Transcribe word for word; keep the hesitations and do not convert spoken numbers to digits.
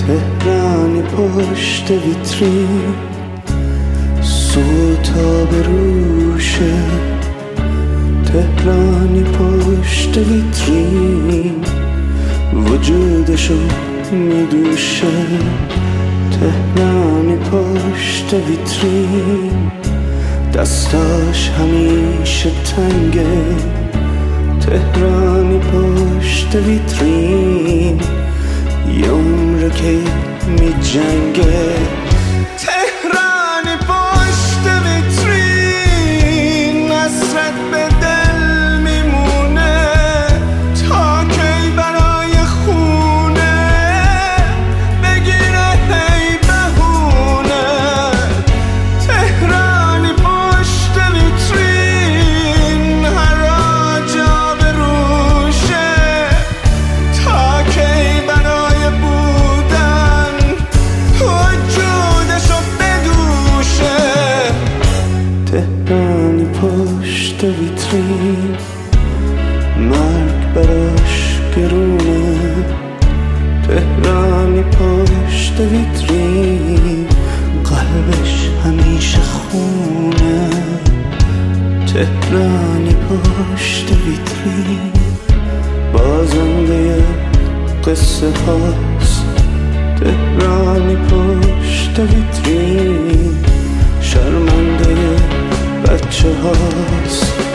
تهرانی پشت ویترین، صوتا به روشه. تهرانی پشت ویترین، وجودشو میدوشه. تهرانی پشت ویترین، دستاش همیشه تنگه. تهرانی پشت ویترین، یه عمره که می جنگه. تهرانی پشت ویترین، حسرت به دل میمونه. تا کی برای خونه بگیره هی بهونه. تهرانی پشت ویترین، هر آجا به روشه. تا کی برای بودن وجودشو بدوشه. تهرانی پشت ویترین، مرگ براش گرونه. تهرانی پشت ویترین، قلبش همیشه خونه. تهرانی پشت ویترین، بازنده قصه هاست. تهرانی پشت ویترین، شرمنده بچه هاست.